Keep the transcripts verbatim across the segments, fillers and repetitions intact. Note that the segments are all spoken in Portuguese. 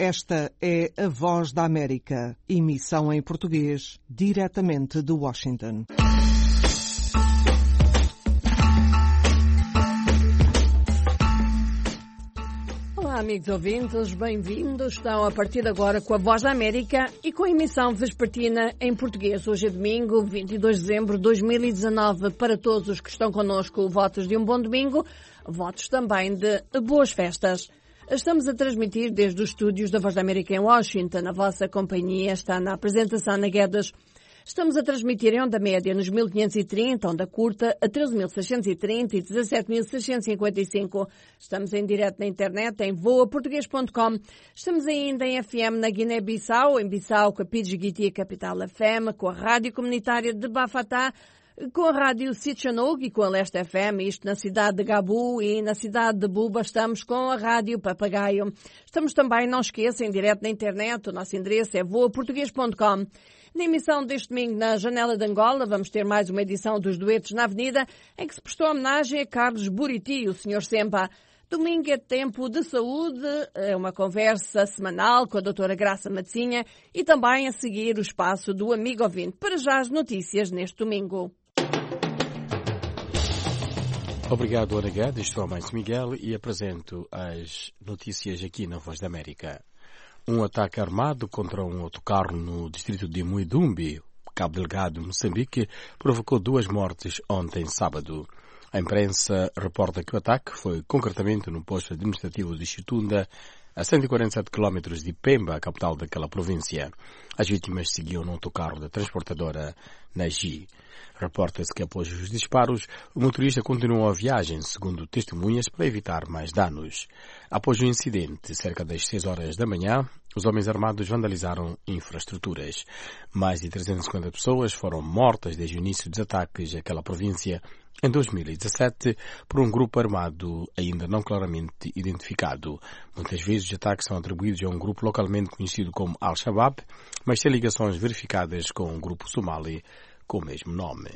Esta é a Voz da América, emissão em português, diretamente de Washington. Olá, amigos ouvintes, bem-vindos. Estão a partir de agora com a Voz da América e com a emissão vespertina em português. Hoje é domingo, vinte e dois de dezembro de dois mil e dezanove. Para todos os que estão connosco, votos de um bom domingo, votos também de boas festas. Estamos a transmitir desde os estúdios da Voz da América em Washington. A vossa companhia está na apresentação na Guedes. Estamos a transmitir em onda média nos mil quinhentos e trinta, onda curta a treze mil seiscentos e trinta e dezassete mil seiscentos e cinquenta e cinco. Estamos em direto na internet em voa português ponto com. Estamos ainda em F M na Guiné-Bissau, em Bissau com a Pidgiguiti Capital F M, com a Rádio Comunitária de Bafatá, com a Rádio Sitchanog e com a Leste F M, isto na cidade de Gabu, e na cidade de Buba estamos com a Rádio Papagaio. Estamos também, não esqueçam, em direto na internet, o nosso endereço é voa português ponto com. Na emissão deste domingo na Janela de Angola, vamos ter mais uma edição dos Duetos na Avenida, em que se prestou homenagem a Carlos Buriti, o senhor Sempa. Domingo é tempo de saúde, é uma conversa semanal com a doutora Graça Matosinha e também a seguir o espaço do Amigo Ouvinte. Para já as notícias neste domingo. Obrigado, Ana Guedes. Estou a Mãe Miguel e apresento as notícias aqui na Voz da América. Um ataque armado contra um autocarro no distrito de Muidumbi, Cabo Delgado, Moçambique, provocou duas mortes ontem, sábado. A imprensa reporta que o ataque foi concretamente no posto administrativo de Chitunda, a cento e quarenta e sete quilómetros de Pemba, a capital daquela província. As vítimas seguiam no autocarro da transportadora Nagi. Reporta-se que após os disparos, o motorista continuou a viagem, segundo testemunhas, para evitar mais danos. Após o incidente, cerca das seis horas da manhã, os homens armados vandalizaram infraestruturas. Mais de trezentas e cinquenta pessoas foram mortas desde o início dos ataques àquela província em dois mil e dezassete por um grupo armado ainda não claramente identificado. Muitas vezes os ataques são atribuídos a um grupo localmente conhecido como Al-Shabaab, mas têm ligações verificadas com um grupo somali com o mesmo nome.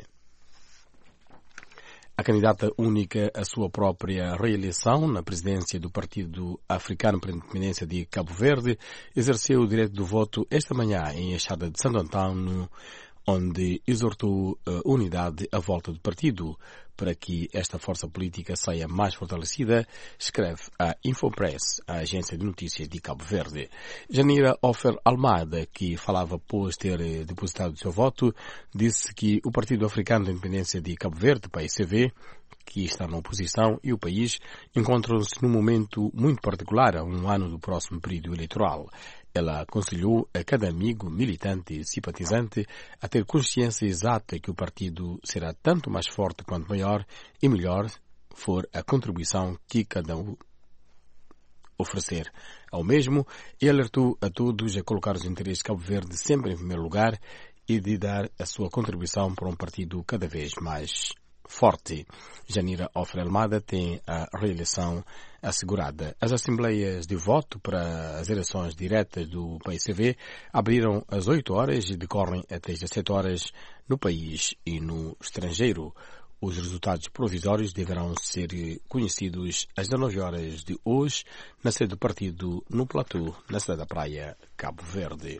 A candidata única à sua própria reeleição na presidência do Partido Africano para a Independência de Cabo Verde exerceu o direito do voto esta manhã em Enxada de Santo Antão, onde exortou a unidade à volta do partido para que esta força política saia mais fortalecida, escreve a Infopress, a agência de notícias de Cabo Verde. Janira Ofer Almada, que falava após ter depositado o seu voto, disse que o Partido Africano da Independência de Cabo Verde, P A I C V, que está na oposição, e o país encontram-se num momento muito particular, a um ano do próximo período eleitoral. Ela aconselhou a cada amigo, militante e simpatizante a ter consciência exata que o partido será tanto mais forte quanto maior e melhor for a contribuição que cada um oferecer ao mesmo, e alertou a todos a colocar os interesses de Cabo Verde sempre em primeiro lugar e de dar a sua contribuição para um partido cada vez mais forte. Janira Ofre Almada tem a reeleição assegurada. As assembleias de voto para as eleições diretas do P A I C V abriram às oito horas e decorrem até às dezessete horas no país e no estrangeiro. Os resultados provisórios deverão ser conhecidos às dezenove horas de hoje na sede do partido no Platô, na cidade da Praia, Cabo Verde.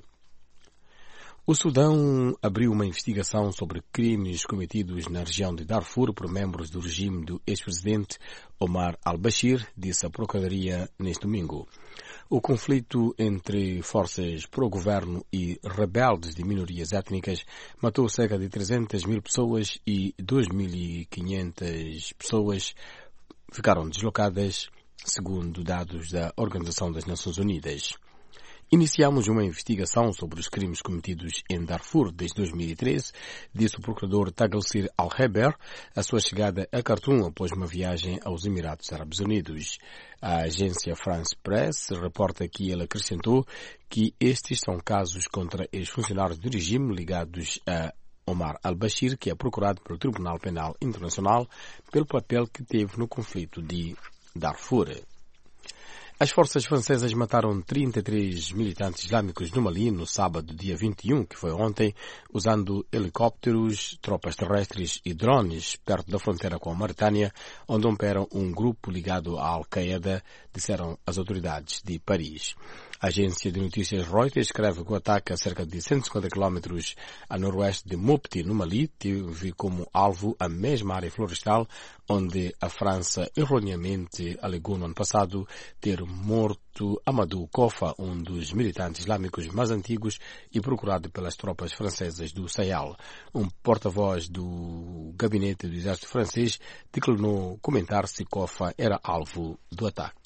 O Sudão abriu uma investigação sobre crimes cometidos na região de Darfur por membros do regime do ex-presidente Omar al-Bashir, disse a Procuradoria neste domingo. O conflito entre forças pró-governo e rebeldes de minorias étnicas matou cerca de trezentas mil pessoas e dois mil e quinhentas pessoas ficaram deslocadas, segundo dados da Organização das Nações Unidas. Iniciamos uma investigação sobre os crimes cometidos em Darfur desde dois mil e treze, disse o procurador Taglsir Al-Heber, a sua chegada a Khartoum após uma viagem aos Emirados Árabes Unidos. A agência France Press reporta que ele acrescentou que estes são casos contra ex-funcionários do regime ligados a Omar al-Bashir, que é procurado pelo Tribunal Penal Internacional pelo papel que teve no conflito de Darfur. As forças francesas mataram trinta e três militantes islâmicos no Mali no sábado, dia vinte e um, que foi ontem, usando helicópteros, tropas terrestres e drones perto da fronteira com a Mauritânia, onde opera um grupo ligado à Al-Qaeda, disseram as autoridades de Paris. A agência de notícias Reuters escreve que o ataque a cerca de cento e cinquenta quilómetros a noroeste de Mopti, no Mali, teve como alvo a mesma área florestal onde a França erroneamente alegou no ano passado ter morto Amadou Kofa, um dos militantes islâmicos mais antigos e procurado pelas tropas francesas do Sahel. Um porta-voz do gabinete do exército francês declarou comentar se Kofa era alvo do ataque.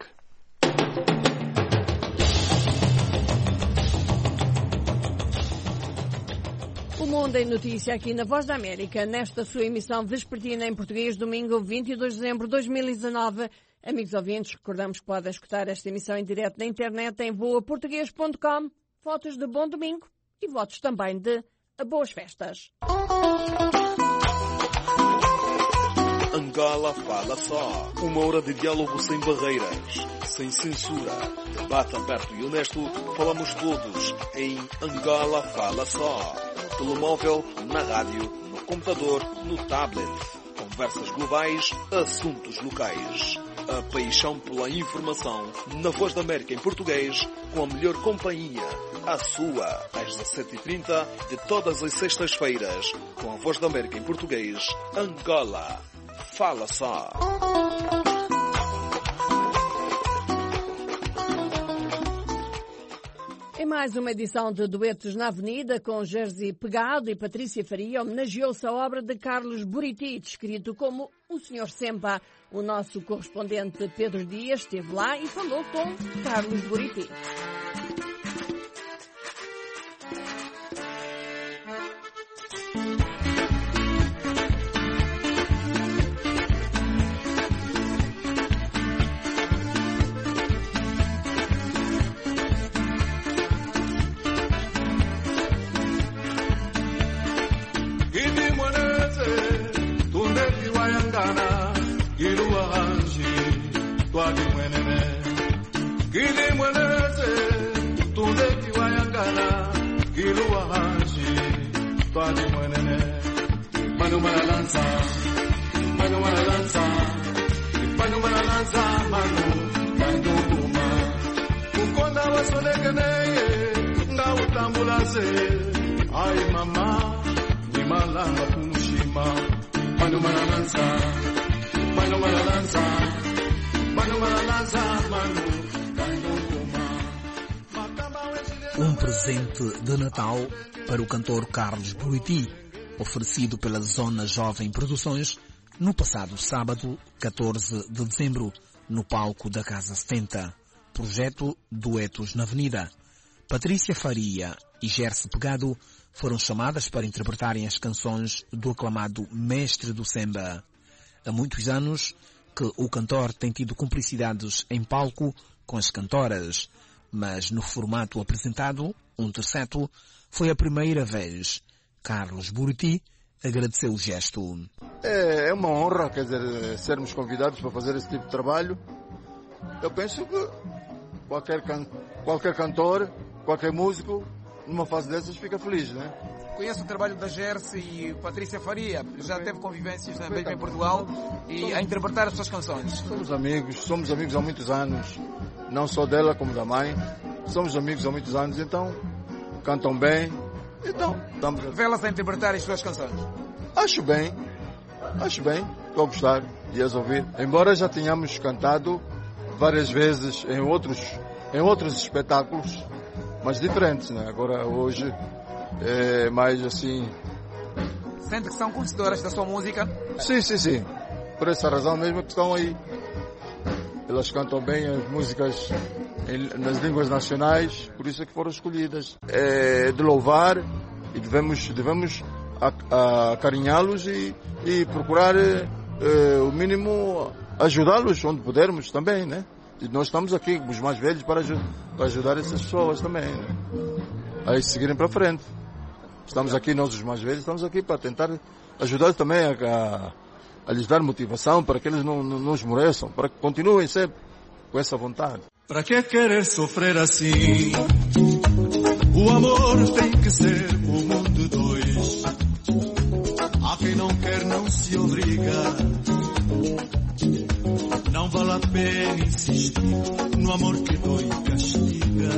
O Mundo em Notícia aqui na Voz da América, nesta sua emissão vespertina em português, domingo vinte e dois de dezembro de dois mil e dezanove. Amigos ouvintes, recordamos que podem escutar esta emissão em direto na internet em voa português ponto com. Fotos de bom domingo e votos também de boas festas. Angola Fala Só. Uma hora de diálogo sem barreiras, sem censura. Debate aberto e honesto. Falamos todos em Angola Fala Só. No telemóvel, na rádio, no computador, no tablet. Conversas globais, assuntos locais. A paixão pela informação na Voz da América em português, com a melhor companhia. A sua, às dezassete e trinta de todas as sextas-feiras, com a Voz da América em português, Angola Fala Só. Em mais uma edição de Duetos na Avenida, com Jerzy Pegado e Patrícia Faria, homenageou-se a obra de Carlos Buriti, descrito como o senhor Sempa. O nosso correspondente Pedro Dias esteve lá e falou com Carlos Buriti. Ai mama, ni malanga kumushima, manu malalanza, manu malalanza, manu malalanza, manu Um presente de Natal para o cantor Carlos Buriti, oferecido pela Zona Jovem Produções no passado sábado, catorze de dezembro, no palco da Casa setenta. Projeto Duetos na Avenida. Patrícia Faria e Jerzy Pegado foram chamadas para interpretarem as canções do aclamado mestre do samba. Há muitos anos que o cantor tem tido cumplicidades em palco com as cantoras, mas no formato apresentado, um terceto, foi a primeira vez. Carlos Buriti agradeceu o gesto. É, é uma honra, quer dizer, sermos convidados para fazer esse tipo de trabalho. Eu penso que qualquer, can, qualquer cantor, qualquer músico, numa fase dessas, fica feliz, né? Conheço o trabalho da Jerzy e Patrícia Faria, já teve convivências na mesma em Portugal e a interpretar as suas canções. Somos amigos, somos amigos há muitos anos, não só dela como da mãe. Somos amigos há muitos anos, então cantam bem, então estamos a... Vê-las a interpretar as suas canções. Acho bem, acho bem, estou a gostar de as ouvir. Embora já tenhamos cantado várias vezes em outros, em outros espetáculos, mas diferentes, né? Agora hoje é mais assim... Sente que são conhecedoras da sua música? Sim, sim, sim. Por essa razão mesmo que estão aí. Elas cantam bem as músicas em, nas línguas nacionais, por isso é que foram escolhidas. É de louvar e devemos, devemos acarinhá-los e, e procurar é, o mínimo ajudá-los onde pudermos também, né? E nós estamos aqui, os mais velhos, para, para ajudar essas pessoas também, né? A seguirem para frente. Estamos aqui, nós os mais velhos, estamos aqui para tentar ajudar também a, a, a lhes dar motivação para que eles não, não, não esmoreçam, para que continuem sempre com essa vontade. Pra que querer sofrer assim? O amor tem que ser o mundo dois. A quem não quer não se obriga. Não vale a pena insistir no amor que dói e castiga.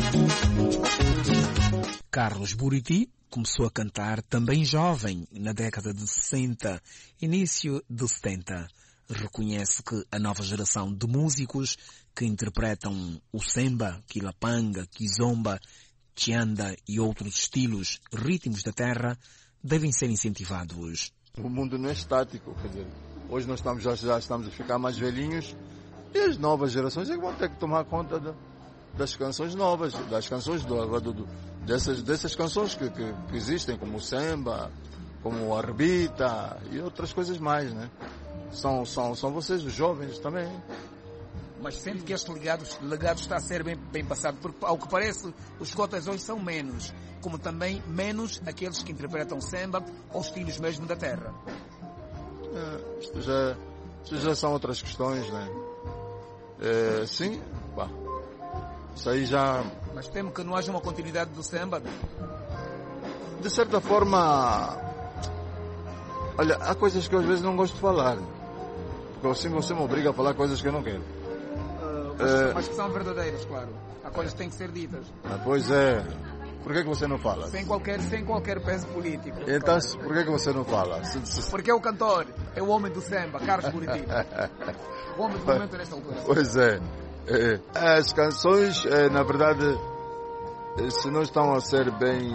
Carlos Buriti começou a cantar também jovem, na década de sessenta, início de setenta. Reconhece que a nova geração de músicos que interpretam o semba, quilapanga, kizomba, chianda e outros estilos, ritmos da terra, devem ser incentivados. O mundo não é estático, quer dizer, hoje nós estamos, já, já estamos a ficar mais velhinhos e as novas gerações é que vão ter que tomar conta de, das canções novas, das canções do, do, do, dessas, dessas canções que, que, que existem, como o semba, como a arbita e outras coisas mais, né? São, são, são vocês, os jovens também. Mas sente que este legado, legado está a ser bem, bem passado, porque ao que parece os cotas hoje são menos, como também menos aqueles que interpretam samba ou estilos mesmo da terra. É, isto, já, isto já são outras questões, né? É, sim, bah, isso aí já... Mas temo que não haja uma continuidade do samba? De certa forma, olha, há coisas que eu às vezes não gosto de falar, porque assim você me obriga a falar coisas que eu não quero. Mas, mas que são verdadeiras, claro. Há coisas que têm que ser ditas. Ah, pois é. Por que, que você não fala? Sem qualquer, sem qualquer peso político. Então, por que, que você não fala? Se, se... Porque é o cantor, é o homem do samba, Carlos Buriti. O homem do momento nesta altura. Pois é. é. As canções, é, na verdade, se não estão a ser bem...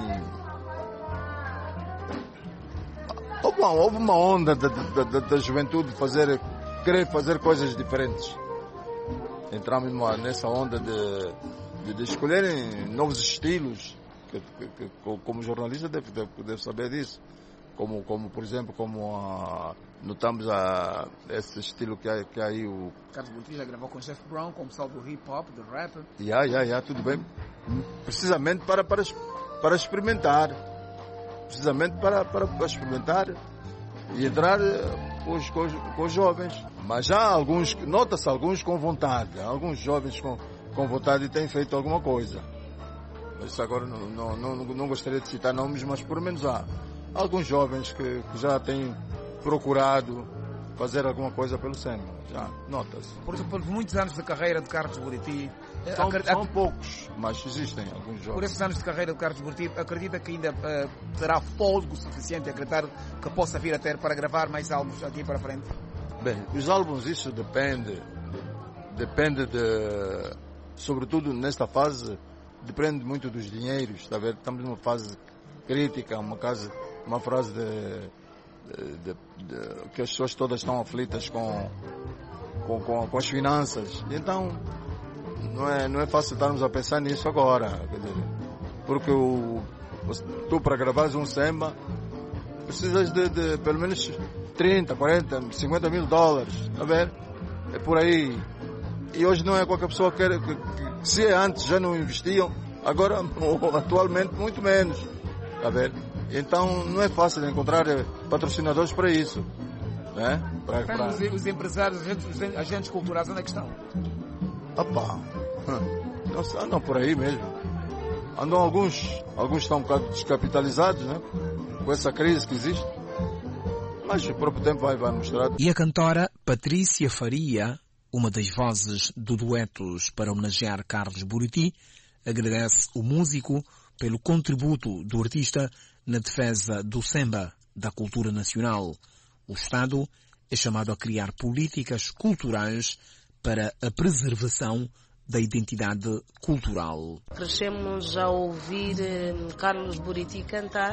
Houve uma, houve uma onda da, da, da, da juventude fazer, querer fazer coisas diferentes. Entramos numa, nessa onda de, de, de escolherem novos estilos, que, que, que, como jornalista deve, deve, deve saber disso. Como, como, por exemplo, como a, notamos a, esse estilo que há, que há aí o... Carlos Buriti já gravou com o Jeff Brown, com o pessoal do hip hop, do rap. Já, já, já, tudo bem. Precisamente para, para, para experimentar. Precisamente para, para, para experimentar e entrar com os, com, os, com os jovens. Mas já alguns, nota-se alguns com vontade, alguns jovens com, com vontade têm feito alguma coisa. Mas agora não, não, não, não gostaria de citar nomes, mas por menos há alguns jovens que, que já têm procurado fazer alguma coisa pelo samba, já nota-se. Por, por muitos anos de carreira de Carlos Buriti... São, acredita, são poucos, mas existem alguns jovens. Por esses anos de carreira de Carlos Buriti, acredita que ainda uh, terá fôlego suficiente, acreditar que possa vir a ter para gravar mais álbuns aqui para frente? Bem, os álbuns, isso depende, depende de, sobretudo nesta fase, depende muito dos dinheiros, está a ver? Estamos numa fase crítica, uma, casa, uma fase de, de, de, de, que as pessoas todas estão aflitas com, com, com, com as finanças, então não é, não é fácil estarmos a pensar nisso agora, quer dizer, porque o, tu para gravares um samba precisas de, de pelo menos trinta, quarenta, cinquenta mil dólares, a ver? É por aí. E hoje não é qualquer pessoa que quer, que, que se antes já não investiam, agora atualmente muito menos, a ver? Então não é fácil encontrar patrocinadores para isso, né? Para, para... Os, os empresários, os agentes culturais, onde é que estão? Opa, não, andam por aí mesmo. Andam alguns, alguns estão um bocado descapitalizados, né? Com essa crise que existe. Mas o próprio tempo vai, vai mostrar. E a cantora Patrícia Faria, uma das vozes do Duetos para homenagear Carlos Buriti, agradece o músico pelo contributo do artista na defesa do samba, da cultura nacional. O Estado é chamado a criar políticas culturais para a preservação da identidade cultural. Crescemos a ouvir Carlos Buriti cantar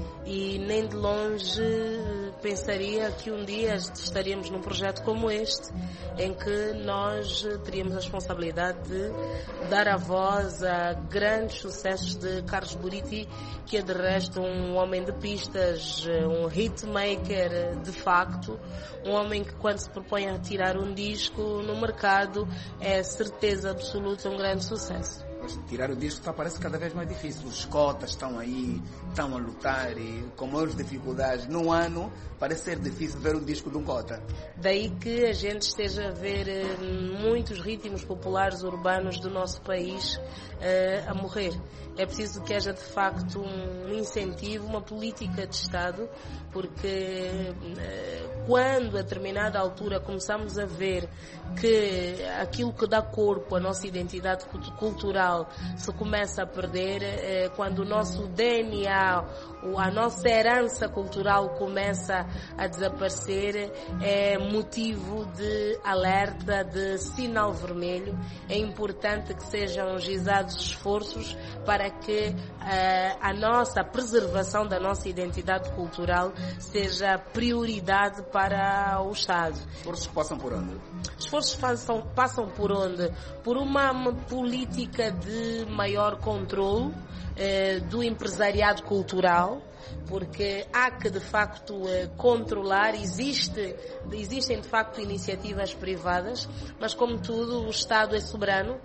e nem de longe pensaria que um dia estaríamos num projeto como este, em que nós teríamos a responsabilidade de dar a voz a grandes sucessos de Carlos Buriti, que é de resto um homem de pistas, um hitmaker de facto, um homem que quando se propõe a tirar um disco no mercado é certeza absoluta um grande sucesso. tirar o disco está, parece cada vez mais difícil. Os cotas estão aí, estão a lutar e com maiores dificuldades. Num ano parece ser difícil ver um disco de um cota. Daí que a gente esteja a ver eh, muitos ritmos populares urbanos do nosso país eh, a morrer. É preciso que haja de facto um incentivo, uma política de Estado, porque eh, quando a determinada altura começamos a ver que aquilo que dá corpo à nossa identidade cultural se começa a perder, eh, quando o nosso D N A, a nossa herança cultural começa a desaparecer, é motivo de alerta, de sinal vermelho. É importante que sejam gizados esforços para que uh, a nossa a preservação da nossa identidade cultural seja prioridade para o Estado. Os esforços passam por onde? Os esforços passam, passam por onde? Por uma, uma política de maior controle eh, do empresariado cultural, porque há que de facto eh, controlar, existe, existem de facto iniciativas privadas, mas como tudo o Estado é soberano.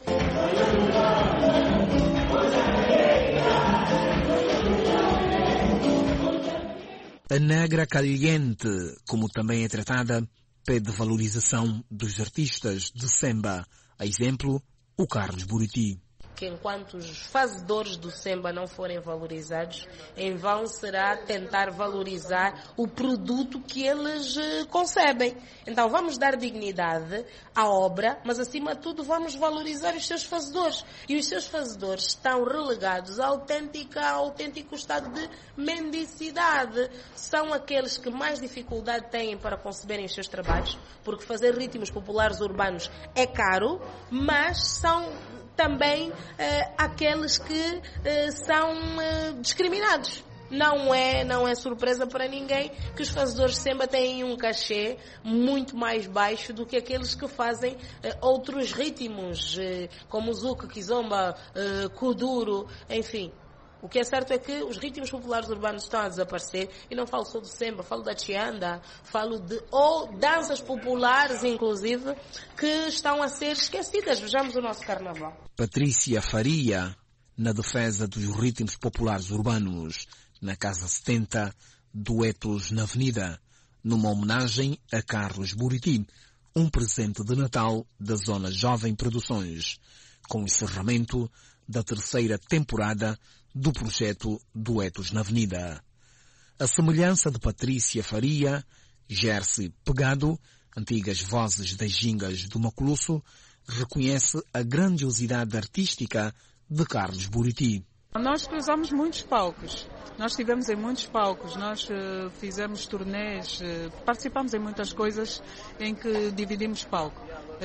A Negra Caliente, como também é tratada, pede valorização dos artistas de Semba. A exemplo, o Carlos Buriti. Que enquanto os fazedores do Semba não forem valorizados, em vão será tentar valorizar o produto que eles uh, concebem. Então vamos dar dignidade à obra, mas acima de tudo vamos valorizar os seus fazedores. E os seus fazedores estão relegados a autêntica, a autêntico estado de mendicidade. São aqueles que mais dificuldade têm para conceberem os seus trabalhos, porque fazer ritmos populares urbanos é caro, mas são também uh, aqueles que uh, são uh, discriminados. Não é, não é surpresa para ninguém que os fazedores de Semba têm um cachê muito mais baixo do que aqueles que fazem uh, outros ritmos, uh, como o Zuca, Kizomba, uh, Kuduro, enfim. O que é certo é que os ritmos populares urbanos estão a desaparecer, e não falo só do Semba, falo da Chianda, falo de ou danças populares, inclusive, que estão a ser esquecidas. Vejamos o nosso carnaval. Patrícia Faria, na defesa dos ritmos populares urbanos, na Casa setenta, Duetos na Avenida, numa homenagem a Carlos Buriti, um presente de Natal da Zona Jovem Produções, com o encerramento da terceira temporada do projeto Duetos na Avenida. A semelhança de Patrícia Faria, Gerce Pegado, antigas vozes das gingas do Maculusso, reconhece a grandiosidade artística de Carlos Buriti. Nós cruzamos muitos palcos, nós estivemos em muitos palcos, nós uh, fizemos turnês, uh, participamos em muitas coisas em que dividimos palco.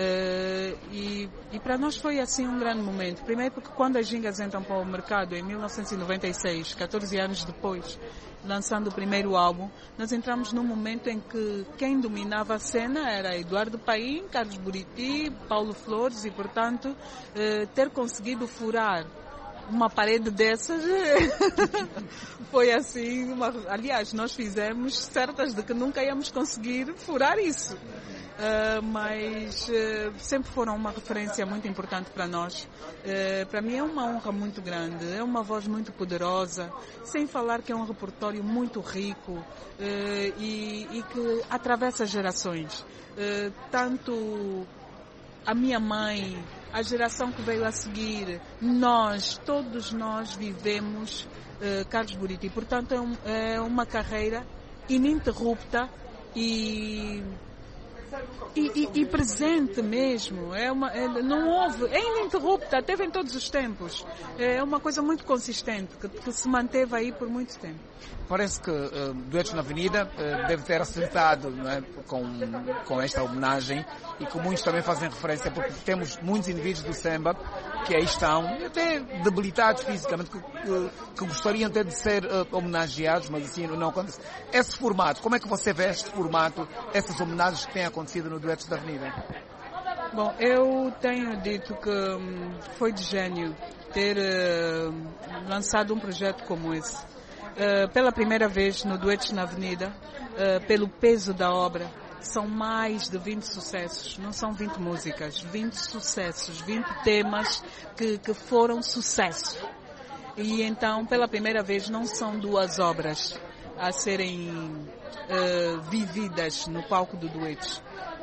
Uh, e, e para nós foi assim um grande momento. Primeiro porque quando as gingas entram para o mercado em mil novecentos e noventa e seis, catorze anos depois, lançando o primeiro álbum, nós entramos num momento em que quem dominava a cena era Eduardo Paim, Carlos Buriti, Paulo Flores e, portanto, uh, ter conseguido furar uma parede dessas foi assim, uma... aliás, nós fizemos certas de que nunca íamos conseguir furar isso. Uh, mas uh, sempre foram uma referência muito importante para nós. Uh, para mim é uma honra muito grande, é uma voz muito poderosa, sem falar que é um repertório muito rico uh, e, e que atravessa gerações. Uh, tanto a minha mãe, a geração que veio a seguir, nós, todos nós vivemos uh, Carlos Buriti. Portanto, é, um, é uma carreira ininterrupta e, e, e, e presente mesmo. É uma, é, não houve, é ininterrupta, teve em todos os tempos. É uma coisa muito consistente, que, que se manteve aí por muito tempo. Parece que uh, Duetos na Avenida uh, deve ter acertado, não é, com, com esta homenagem, e que muitos também fazem referência, porque temos muitos indivíduos do Semba que aí estão, até debilitados fisicamente, que, que, que gostariam até de ser uh, homenageados, mas assim não acontece. Esse formato, como é que você vê este formato, essas homenagens que têm acontecido no Duetos da Avenida? Bom, eu tenho dito que hum, foi de gênio ter uh, lançado um projeto como esse. Uh, pela primeira vez no Duetos na Avenida, uh, pelo peso da obra, são mais de vinte sucessos, não são vinte músicas, vinte sucessos, vinte temas que, que foram sucesso. E então, pela primeira vez, não são duas obras a serem uh, vividas no palco do Duetos.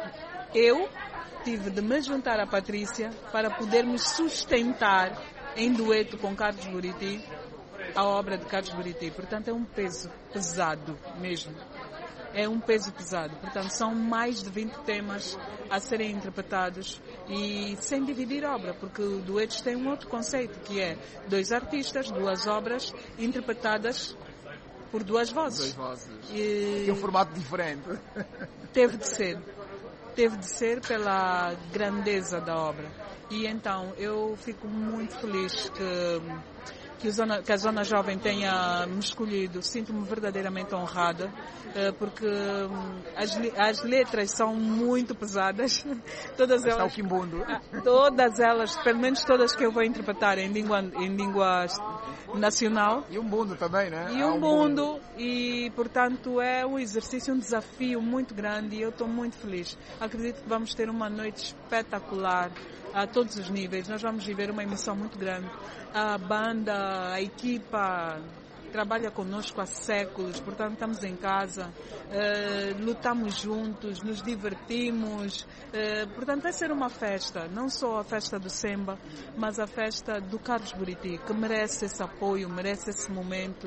Eu tive de me juntar à Patrícia para podermos sustentar em dueto com Carlos Buriti a obra de Carlos Buriti. Portanto, é um peso pesado mesmo. É um peso pesado. Portanto, são mais de vinte temas a serem interpretados e sem dividir obra, porque o Duetos tem um outro conceito, que é dois artistas, duas obras interpretadas por duas vozes. Duas vozes. E... Tem um formato diferente. Teve de ser. Teve de ser pela grandeza da obra. E então, eu fico muito feliz que... Que, zona, que a Zona Jovem tenha me escolhido. Sinto-me verdadeiramente honrada, porque as, as letras são muito pesadas. Todas elas, está o quimbundo. Todas elas, pelo menos todas que eu vou interpretar em língua, em língua nacional. E um bundo também, né? E um bundo, e portanto é um exercício, um desafio muito grande e eu estou muito feliz. Acredito que vamos ter uma noite espetacular a todos os níveis. Nós vamos viver uma emoção muito grande. A banda, a equipa trabalha conosco há séculos, portanto estamos em casa, uh, lutamos juntos, nos divertimos, uh, portanto vai ser uma festa, não só a festa do Semba, mas a festa do Carlos Buriti, que merece esse apoio, merece esse momento,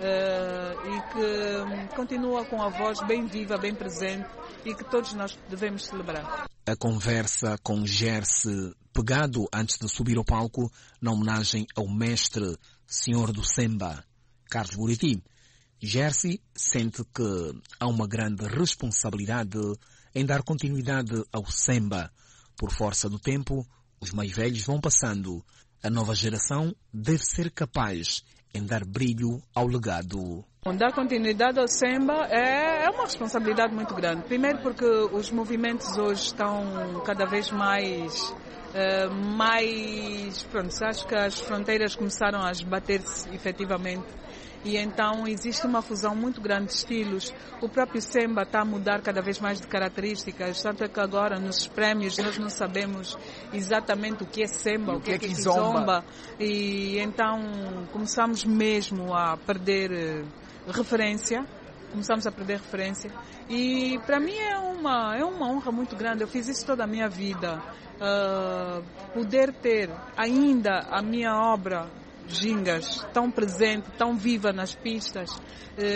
uh, e que continua com a voz bem viva, bem presente, e que todos nós devemos celebrar. A conversa com Gerce Pegado antes de subir ao palco na homenagem ao mestre senhor do Semba, Carlos Buriti. Gerce sente que há uma grande responsabilidade em dar continuidade ao Semba. Por força do tempo, os mais velhos vão passando. A nova geração deve ser capaz em dar brilho ao legado. Dar continuidade ao Semba é, é uma responsabilidade muito grande. Primeiro porque os movimentos hoje estão cada vez mais... Uh, mais, pronto, acho que as fronteiras começaram a esbater-se efetivamente e então existe uma fusão muito grande de estilos. O próprio Semba está a mudar cada vez mais de características, tanto é que agora nos prémios nós não sabemos exatamente o que é Semba, o que é Kizomba, e então começamos mesmo a perder uh, referência. Começamos a perder referência e para mim é uma, é uma honra muito grande. Eu fiz isso toda a minha vida. Uh, poder ter ainda a minha obra Gingas tão presente, tão viva nas pistas, uh,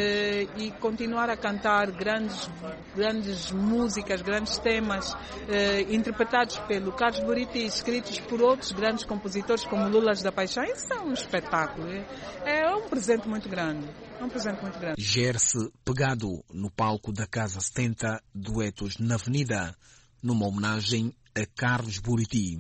e continuar a cantar grandes, grandes músicas, grandes temas uh, interpretados pelo Carlos Buriti, escritos por outros grandes compositores como Lulas da Paixão. Isso é um espetáculo, é, é um presente muito grande. É um presente muito grande. Gerce Pegado no palco da Casa setenta, Duetos na Avenida, numa homenagem a Carlos Buriti.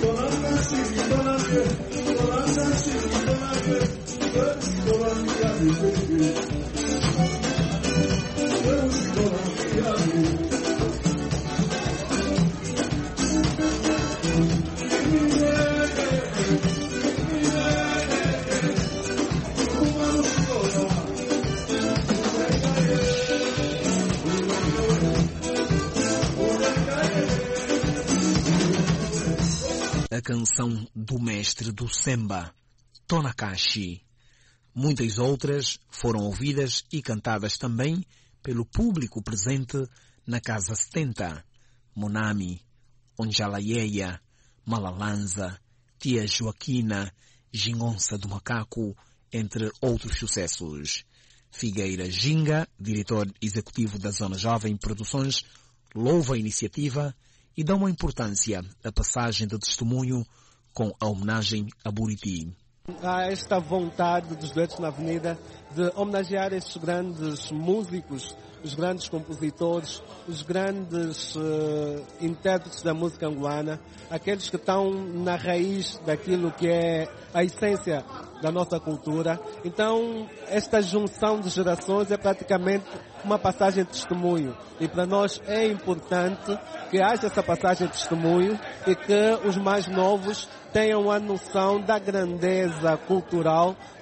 A canção do mestre do Semba, Tonakashi. Muitas outras foram ouvidas e cantadas também pelo público presente na Casa setenta. Monami, Onjalayeia, Malalanza, Tia Joaquina, Gingonça do Macaco, entre outros sucessos. Figueira Ginga, diretor executivo da Zona Jovem Produções, louva a iniciativa e dá uma importância à passagem de testemunho com a homenagem a Buriti. Há esta vontade dos Duetos na Avenida de homenagear estes grandes músicos, os grandes compositores, os grandes uh, intérpretes da música angolana, aqueles que estão na raiz daquilo que é a essência da nossa cultura. Então, esta junção de gerações é praticamente uma passagem de testemunho. E para nós é importante que haja essa passagem de testemunho e que os mais novos tenham a noção da grandeza cultural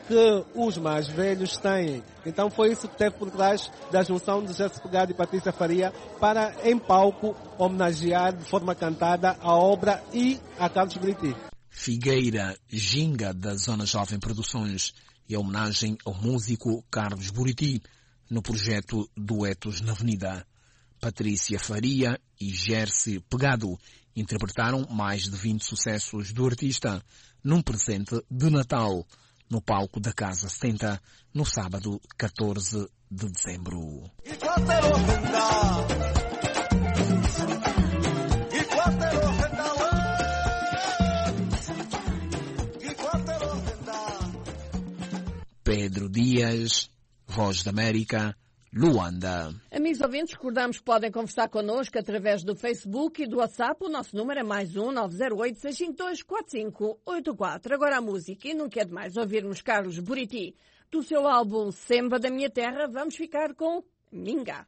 que os mais velhos têm. Então foi isso que teve por trás da junção de Gerson Pegado e Patrícia Faria para, em palco, homenagear de forma cantada a obra e a Carlos Buriti. Figueira Ginga, da Zona Jovem Produções, e a homenagem ao músico Carlos Buriti no projeto Duetos na Avenida. Patrícia Faria e Gerson Pegado interpretaram mais de vinte sucessos do artista num presente de Natal no palco da Casa setenta, no sábado catorze de dezembro. Pedro Dias, Voz da América, Luanda. Amigos ouvintes, recordamos que podem conversar connosco através do Facebook e do WhatsApp. O nosso número é mais um nove zero oito, seis cinco dois, quatro cinco oito quatro. Agora a música, e não quer demais ouvirmos Carlos Buriti. Do seu álbum Semba da Minha Terra, vamos ficar com Minga.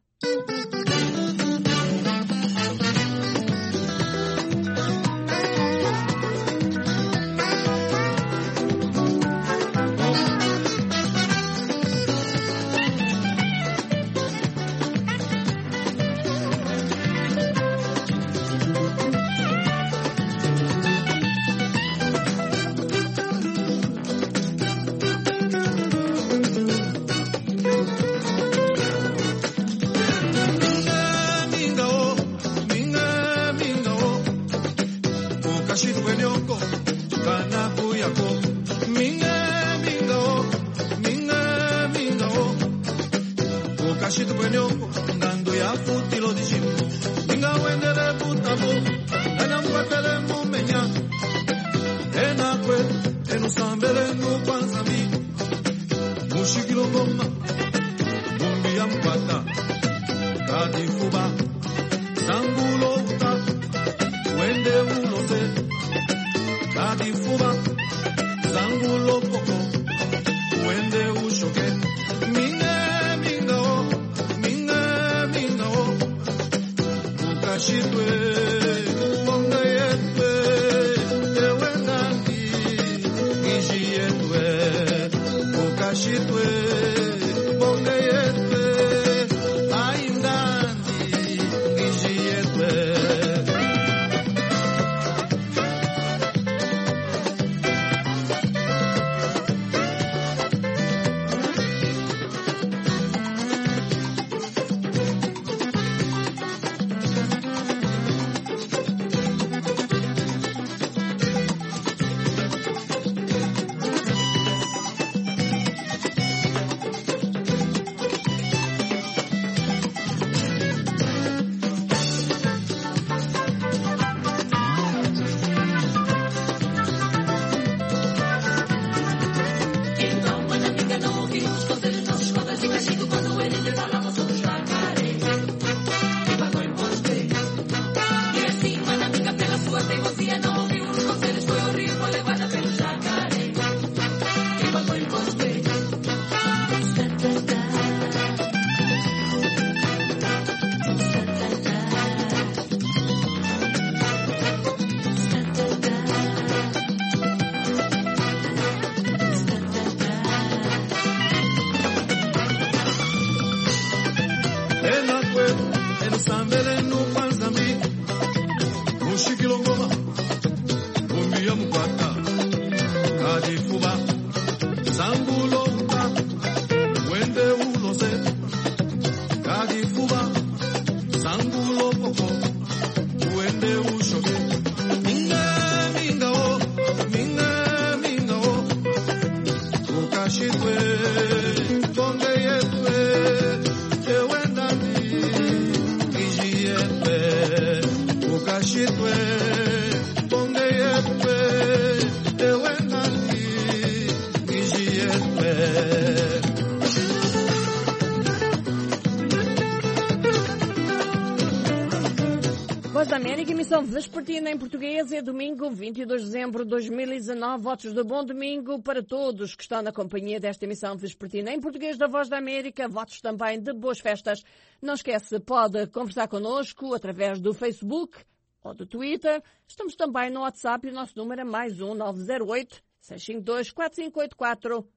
Voz da América, emissão vespertina em português, é domingo, vinte e dois de dezembro de dois mil e dezanove. Votos de bom domingo para todos que estão na companhia desta emissão vespertina em português da Voz da América. Votos também de boas festas. Não esquece, pode conversar connosco através do Facebook ou do Twitter. Estamos também no WhatsApp e o nosso número é mais um nove zero oito, seis cinco dois, quatro cinco oito quatro.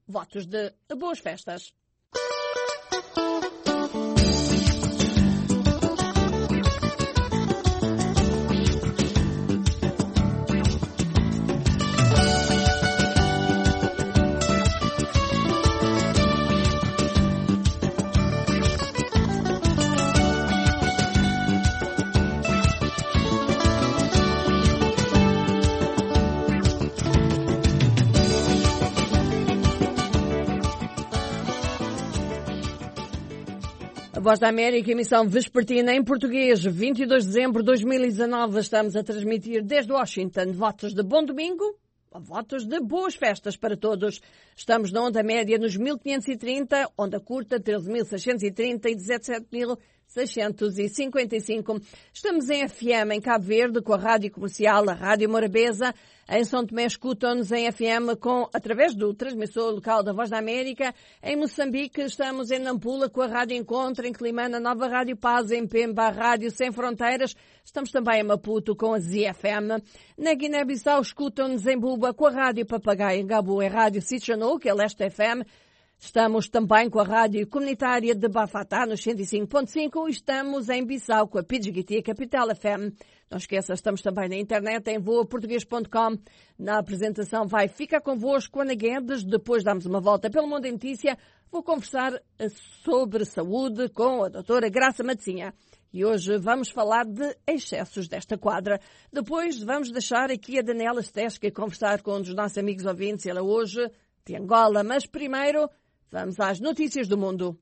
votos de boas festas. Voz da América, emissão vespertina em português, vinte e dois de dezembro de dois mil e dezanove. Estamos a transmitir desde Washington votos de bom domingo, votos de boas festas para todos. Estamos na onda média nos mil quinhentos e trinta, onda curta treze mil seiscentos e trinta e dezessete mil seiscentos e cinquenta e cinco. Estamos em F M em Cabo Verde com a Rádio Comercial, a Rádio Morabeza. Em São Tomé escutam-nos em F M com, através do transmissor local da Voz da América. Em Moçambique estamos em Nampula com a Rádio Encontro, em Climana, Nova Rádio Paz, em Pemba, a Rádio Sem Fronteiras. Estamos também em Maputo com a Z F M. Na Guiné-Bissau escutam-nos em Buba com a Rádio Papagaio, em Gabo é a Rádio Sitchanou, que é Leste F M. Estamos também com a Rádio Comunitária de Bafatá, nos cento e cinco ponto cinco, e estamos em Bissau com a Pidgiti Capital F M. Não esqueça, estamos também na internet em voa português ponto com. Na apresentação vai ficar convosco Ana Guedes. Depois damos uma volta pelo Mundo em Notícia. Vou conversar sobre saúde com a doutora Graça Matezinha. E hoje vamos falar de excessos desta quadra. Depois vamos deixar aqui a Daniela Stesca conversar com um dos nossos amigos ouvintes. Ela hoje de Angola. Mas primeiro, vamos às notícias do mundo.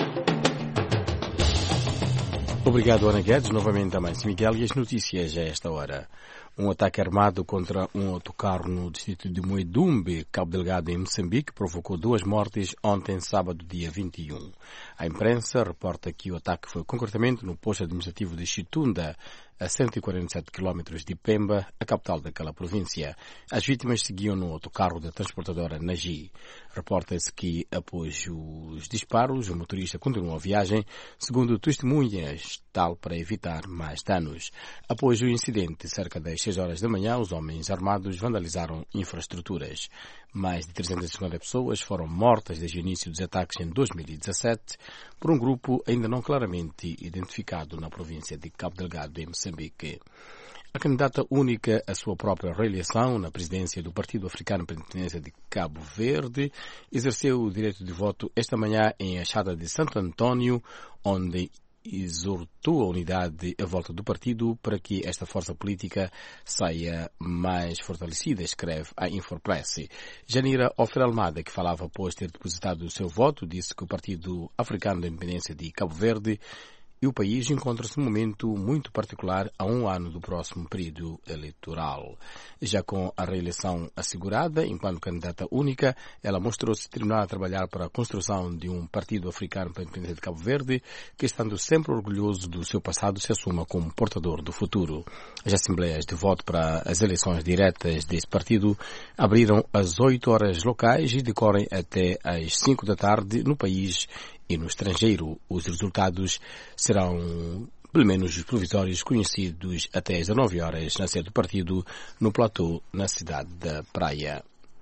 Obrigado, Ana Guedes. Novamente também, Miguel, e as notícias a esta hora. Um ataque armado contra um autocarro no distrito de Moedumbe, Cabo Delgado, em Moçambique, provocou duas mortes ontem, sábado, dia vinte e um. A imprensa reporta que o ataque foi concretamente no posto administrativo de Chitunda, a cento e quarenta e sete quilómetros de Pemba, a capital daquela província. As vítimas seguiam no autocarro da transportadora Nagi. Reporta-se que, após os disparos, o motorista continuou a viagem, segundo testemunhas, tal para evitar mais danos. Após o incidente, cerca das seis horas da manhã, os homens armados vandalizaram infraestruturas. Mais de trezentas e cinquenta pessoas foram mortas desde o início dos ataques em dois mil e dezassete por um grupo ainda não claramente identificado na província de Cabo Delgado, em Moçambique. A candidata única à sua própria reeleição na presidência do Partido Africano para a Independência de Cabo Verde exerceu o direito de voto esta manhã em Achada de Santo António, onde exortou a unidade à volta do partido para que esta força política saia mais fortalecida, escreve a Infopress. Janira Ofer Almada, que falava após ter depositado o seu voto, disse que o Partido Africano da Independência de Cabo Verde e o país encontram-se num momento muito particular a um ano do próximo período eleitoral. Já com a reeleição assegurada, enquanto candidata única, ela mostrou-se determinada a trabalhar para a construção de um partido africano para a independência de Cabo Verde, que, estando sempre orgulhoso do seu passado, se assuma como portador do futuro. As assembleias de voto para as eleições diretas deste partido abriram às oito horas locais e decorrem até às cinco da tarde no país e no estrangeiro. Os resultados serão, pelo menos os provisórios, conhecidos até às dezenove horas na sede do partido, no platô, na cidade da Praia.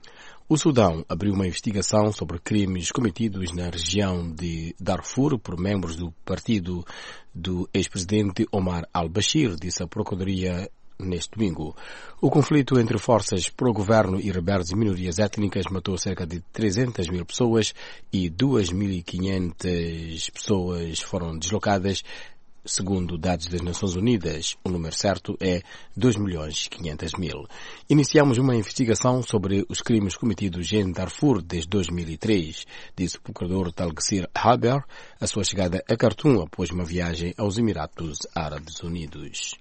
O Sudão abriu uma investigação sobre crimes cometidos na região de Darfur por membros do partido do ex-presidente Omar al-Bashir, disse a Procuradoria neste domingo. O conflito entre forças pró-governo e rebeldes e minorias étnicas matou cerca de trezentas mil pessoas e duas mil e quinhentas pessoas foram deslocadas, segundo dados das Nações Unidas. O número certo é dois milhões e quinhentos mil. Iniciamos uma investigação sobre os crimes cometidos em Darfur desde dois mil e três, disse o procurador Talgsir Haber, a sua chegada a Khartoum após uma viagem aos Emirados Árabes Unidos.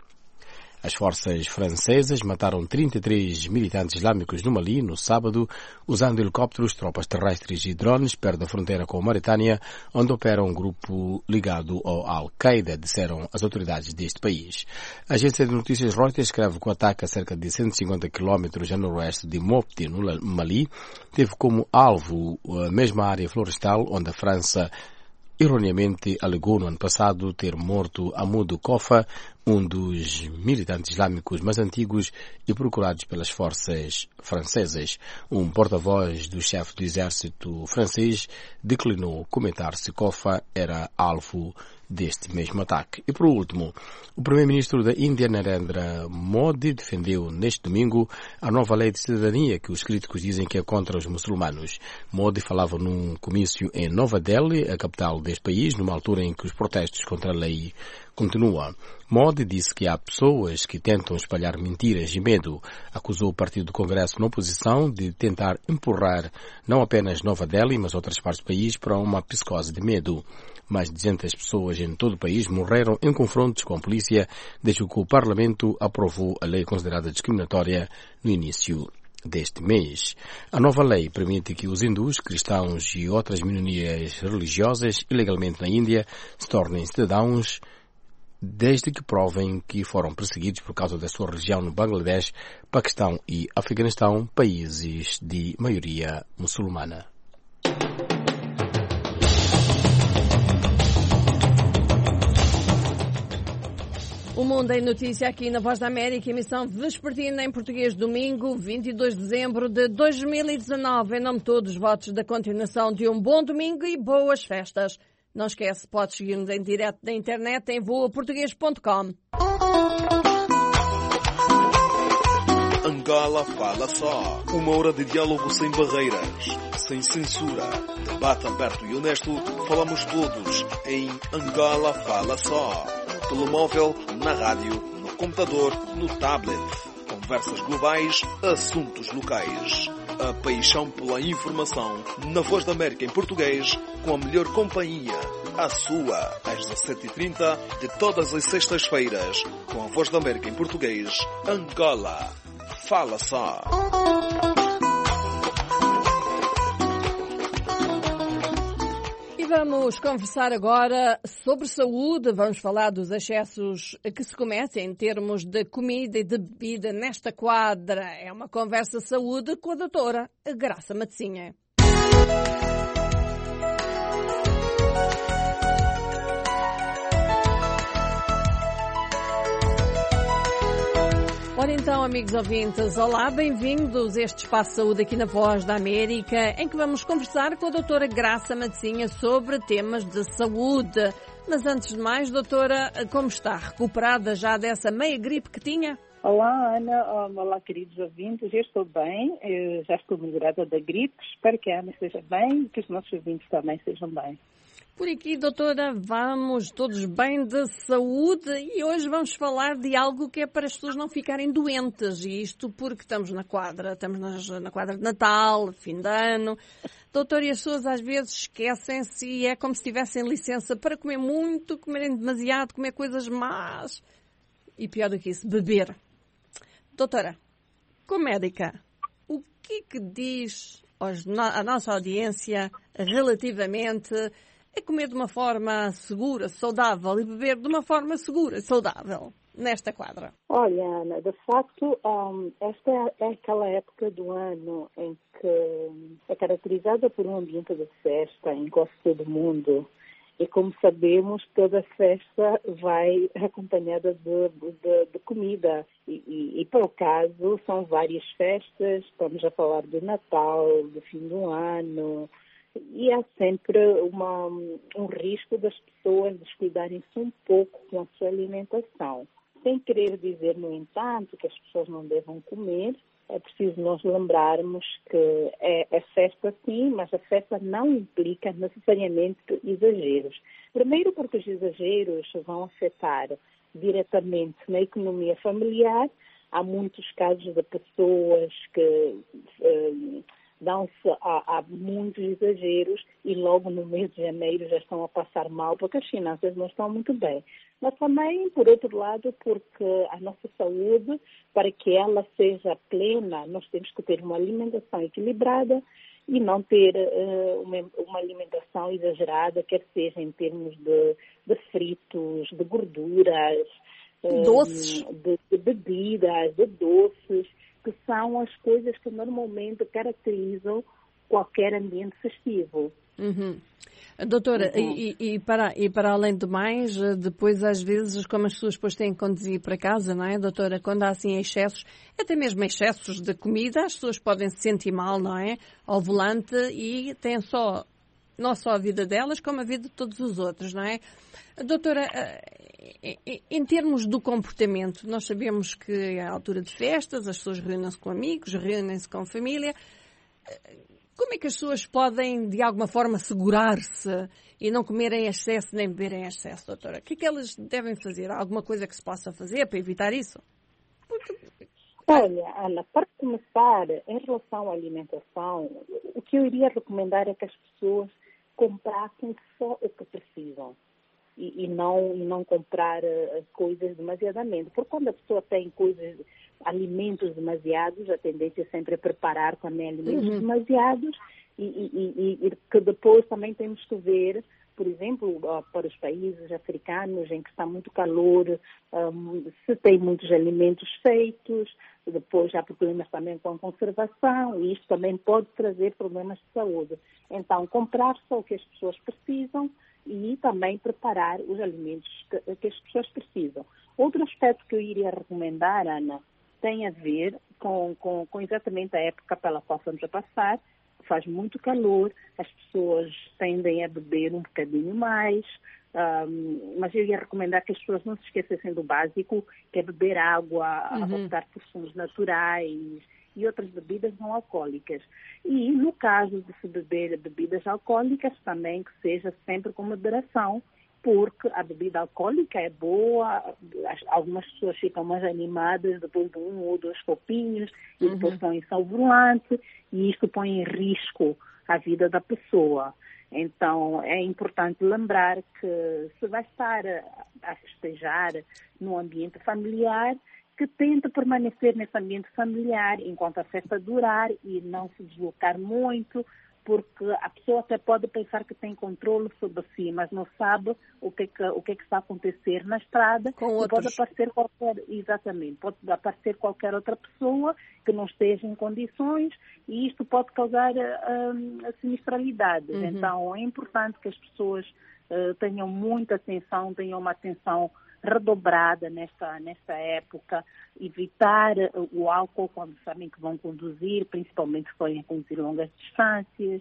As forças francesas mataram trinta e três militantes islâmicos no Mali no sábado, usando helicópteros, tropas terrestres e drones perto da fronteira com a Mauritânia, onde opera um grupo ligado ao Al-Qaeda, disseram as autoridades deste país. A agência de notícias Reuters escreve que o ataque a cerca de cento e cinquenta quilómetros a noroeste de Mopti, no Mali, teve como alvo a mesma área florestal onde a França erroneamente alegou no ano passado ter morto Amadou Kofa, um dos militantes islâmicos mais antigos e procurados pelas forças francesas. Um porta-voz do chefe do exército francês declinou comentar se Kofa era alvo deste mesmo ataque. E por último, o primeiro-ministro da Índia, Narendra Modi, defendeu neste domingo a nova lei de cidadania que os críticos dizem que é contra os muçulmanos. Modi falava num comício em Nova Delhi, a capital deste país, numa altura em que os protestos contra a lei continuam. Modi disse que há pessoas que tentam espalhar mentiras e medo. Acusou o Partido do Congresso na oposição de tentar empurrar não apenas Nova Delhi, mas outras partes do país para uma psicose de medo. Mais de duzentas pessoas em todo o país morreram em confrontos com a polícia desde que o Parlamento aprovou a lei considerada discriminatória no início deste mês. A nova lei permite que os hindus, cristãos e outras minorias religiosas ilegalmente na Índia se tornem cidadãos desde que provem que foram perseguidos por causa da sua religião no Bangladesh, Paquistão e Afeganistão, países de maioria muçulmana. O Mundo em Notícia aqui na Voz da América, emissão vespertina em português, domingo, vinte e dois de dezembro de dois mil e dezanove. Em nome de todos, votos da continuação de um bom domingo e boas festas. Não esquece, pode seguir-nos em direto na internet em voa português ponto com. Angola Fala Só. Uma hora de diálogo sem barreiras, sem censura. Debate aberto e honesto. Falamos todos em Angola Fala Só. No telemóvel, na rádio, no computador, no tablet. Conversas globais, assuntos locais. A paixão pela informação na Voz da América em português, com a melhor companhia, a sua, às dezassete e trinta de todas as sextas-feiras, com a Voz da América em português, Angola Fala Só. E vamos conversar agora sobre saúde. Vamos falar dos excessos que se cometem em termos de comida e de bebida nesta quadra. É uma conversa de saúde com a doutora Graça Matezinha. Ora então, amigos ouvintes, olá, bem-vindos a este Espaço de Saúde aqui na Voz da América, em que vamos conversar com a doutora Graça Matezinha sobre temas de saúde. Mas antes de mais, doutora, como está? Recuperada já dessa meia gripe que tinha? Olá, Ana. Olá, queridos ouvintes. Eu estou bem, eu já estou melhorada da gripe. Espero que a Ana esteja bem e que os nossos ouvintes também estejam bem. Por aqui, doutora, vamos todos bem de saúde e hoje vamos falar de algo que é para as pessoas não ficarem doentes. E isto porque estamos na quadra, estamos nas, na quadra de Natal, fim de ano. Doutora, e as pessoas às vezes esquecem-se e é como se tivessem licença para comer muito, comerem demasiado, comer coisas más. E pior do que isso, beber. Doutora, como médica, o que que diz aos, à nossa audiência relativamente a comer de uma forma segura, saudável e beber de uma forma segura e saudável nesta quadra? Olha, Ana, de facto, um, esta é aquela época do ano em que é caracterizada por um ambiente de festa em quase todo o mundo. E como sabemos, toda festa vai acompanhada de, de, de comida. E, e, e, para o caso, são várias festas. Estamos a falar do Natal, do fim do ano. E há sempre uma, um risco das pessoas descuidarem-se um pouco com a sua alimentação. Sem querer dizer, no entanto, que as pessoas não devam comer. É preciso nós lembrarmos que é, é festa sim, mas a festa não implica necessariamente exageros. Primeiro porque os exageros vão afetar diretamente na economia familiar. Há muitos casos de pessoas que eh, dão-se a, a muitos exageros e logo no mês de janeiro já estão a passar mal porque as finanças não estão muito bem. Mas também, por outro lado, porque a nossa saúde, para que ela seja plena, nós temos que ter uma alimentação equilibrada e não ter uh, uma, uma alimentação exagerada, quer seja em termos de, de fritos, de gorduras, doces, um, de, de bebidas, de doces, que são as coisas que normalmente caracterizam qualquer ambiente festivo. Uhum. Doutora, uhum. e, e, para, e para além do mais, depois às vezes, como as pessoas depois têm que conduzir para casa, não é, doutora? Quando há assim excessos, até mesmo excessos de comida, as pessoas podem se sentir mal, não é? Ao volante e têm só, não só a vida delas, como a vida de todos os outros, não é? Doutora, em termos do comportamento, nós sabemos que é a altura de festas, as pessoas reúnem-se com amigos, reúnem-se com família. Como é que as pessoas podem, de alguma forma, segurar-se e não comerem em excesso nem beberem em excesso, doutora? O que é que elas devem fazer? Há alguma coisa que se possa fazer para evitar isso? Porque... Olha, Ana, para começar, em relação à alimentação, o que eu iria recomendar é que as pessoas comprassem só o que precisam. E, e, não, e não comprar uh, coisas demasiadamente. Porque quando a pessoa tem coisas, alimentos demasiados, a tendência é sempre preparar também alimentos uhum. demasiados e, e, e, e que depois também temos que ver, por exemplo, uh, para os países africanos em que está muito calor, um, se tem muitos alimentos feitos, depois há problemas também com a conservação e isto também pode trazer problemas de saúde. Então, comprar só o que as pessoas precisam e também preparar os alimentos que, que as pessoas precisam. Outro aspecto que eu iria recomendar, Ana, tem a ver com, com, com exatamente a época pela qual estamos a passar. Faz muito calor, as pessoas tendem a beber um bocadinho mais, um, mas eu ia recomendar que as pessoas não se esquecessem do básico, que é beber água, uhum. optar por sumos naturais e outras bebidas não alcoólicas. E no caso de se beber bebidas alcoólicas, também que seja sempre com moderação, porque a bebida alcoólica é boa, algumas pessoas ficam mais animadas depois de um ou dois copinhos, e depois estão em salvolante, e isto põe em risco a vida da pessoa. Então, é importante lembrar que se vai estar a festejar num ambiente familiar, que tente permanecer nesse ambiente familiar enquanto a festa durar e não se deslocar muito, porque a pessoa até pode pensar que tem controle sobre si, mas não sabe o que, que, o que, que está a acontecer na estrada. Com e pode aparecer qualquer, exatamente, pode aparecer qualquer outra pessoa que não esteja em condições e isto pode causar uh, sinistralidades. Uhum. Então, é importante que as pessoas uh, tenham muita atenção, tenham uma atenção redobrada nesta, nesta época, evitar o álcool quando sabem que vão conduzir, principalmente se forem a conduzir longas distâncias,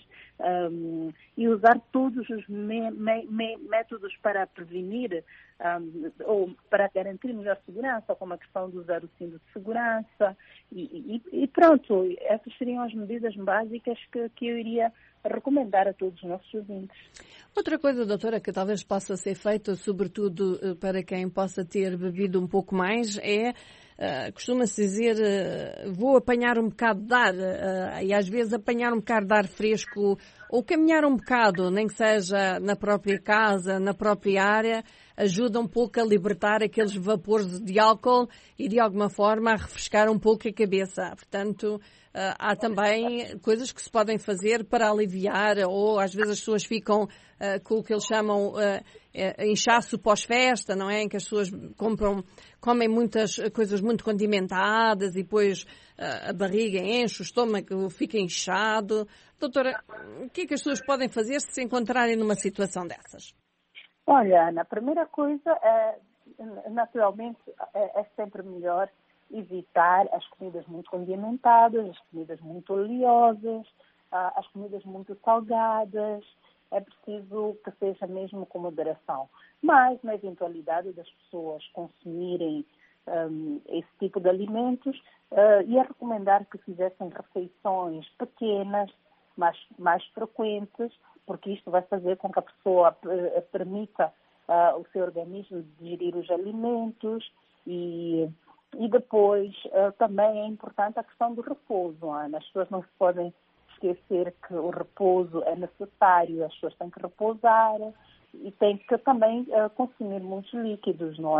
um, e usar todos os me, me, me, métodos para prevenir um, ou para garantir melhor segurança, como a questão de usar o cinto de segurança, e, e, e pronto, essas seriam as medidas básicas que, que eu iria recomendar a todos os nossos ouvintes. Outra coisa, doutora, que talvez possa ser feita, sobretudo para quem possa ter bebido um pouco mais, é, uh, costuma-se dizer, uh, vou apanhar um bocado de ar, uh, e às vezes apanhar um bocado de ar fresco, ou caminhar um bocado, nem que seja na própria casa, na própria área, ajuda um pouco a libertar aqueles vapores de álcool e, de alguma forma, a refrescar um pouco a cabeça. Portanto, Uh, há também coisas que se podem fazer para aliviar, ou às vezes as pessoas ficam uh, com o que eles chamam uh, uh, inchaço pós-festa, não é? Em que as pessoas compram, comem muitas coisas muito condimentadas e depois uh, a barriga enche, o estômago fica inchado. Doutora, o que é que as pessoas podem fazer se se encontrarem numa situação dessas? Olha, Ana, a primeira coisa é, naturalmente, é, é sempre melhor evitar as comidas muito condimentadas, as comidas muito oleosas, as comidas muito salgadas. É preciso que seja mesmo com moderação. Mas, na eventualidade das pessoas consumirem um, esse tipo de alimentos, uh, ia recomendar que fizessem refeições pequenas, mais, mais frequentes, porque isto vai fazer com que a pessoa uh, permita uh, o seu organismo digerir os alimentos e... E depois, uh, também é importante a questão do repouso, Ana. As pessoas não se podem esquecer que o repouso é necessário, as pessoas têm que repousar e têm que também uh, consumir muitos líquidos, não é?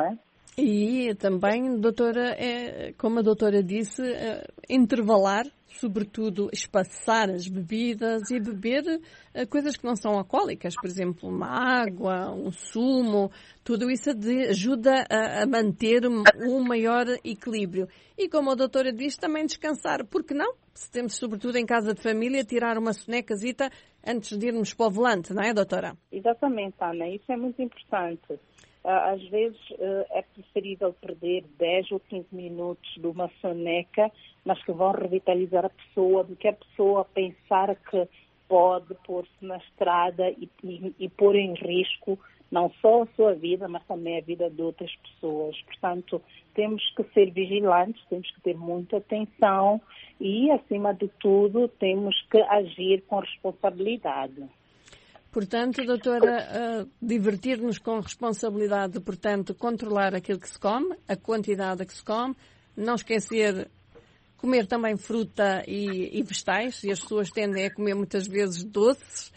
E também, doutora, é, como a doutora disse, é, intervalar, sobretudo espaçar as bebidas e beber é, coisas que não são alcoólicas, por exemplo, uma água, um sumo, tudo isso de, ajuda a, a manter um, um maior equilíbrio. E como a doutora diz, também descansar, porque não? Se temos, sobretudo em casa de família, tirar uma sonecazita antes de irmos para o volante, não é, doutora? Exatamente, Ana, isso é muito importante. Às vezes é preferível perder dez ou quinze minutos de uma soneca, mas que vão revitalizar a pessoa, do que a pessoa pensar que pode pôr-se na estrada e, e, e pôr em risco não só a sua vida, mas também a vida de outras pessoas. Portanto, temos que ser vigilantes, temos que ter muita atenção e, acima de tudo, temos que agir com responsabilidade. Portanto, doutora, uh, divertir-nos com responsabilidade, portanto, controlar aquilo que se come, a quantidade que se come, não esquecer comer também fruta e, e vegetais, e as pessoas tendem a comer muitas vezes doces,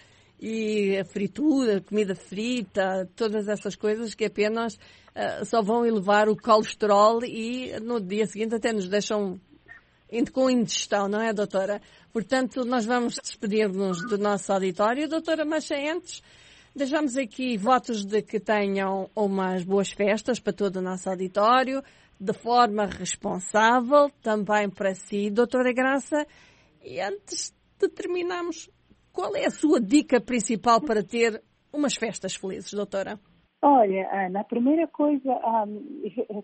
e a fritura, comida frita, todas essas coisas que apenas uh, só vão elevar o colesterol e no dia seguinte até nos deixam com indigestão, não é, doutora? Portanto, nós vamos despedir-nos do nosso auditório. Doutora, mas antes, deixamos aqui votos de que tenham umas boas festas para todo o nosso auditório, de forma responsável, também para si, doutora Graça. E antes de terminarmos, qual é a sua dica principal para ter umas festas felizes, doutora? Olha, Ana, a primeira coisa, um,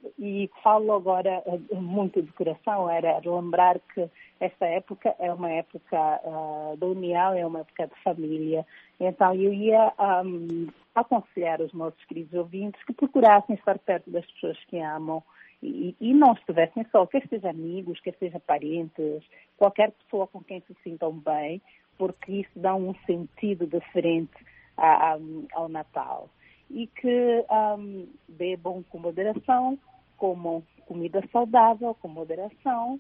e falo agora muito de coração, era lembrar que esta época é uma época uh, da união, é uma época de família. Então, eu ia um, aconselhar os nossos queridos ouvintes que procurassem estar perto das pessoas que amam e, e não estivessem só, quer sejam amigos, quer sejam parentes, qualquer pessoa com quem se sintam bem, porque isso dá um sentido diferente a, a, ao Natal. E que um, bebam com moderação, comam comida saudável com moderação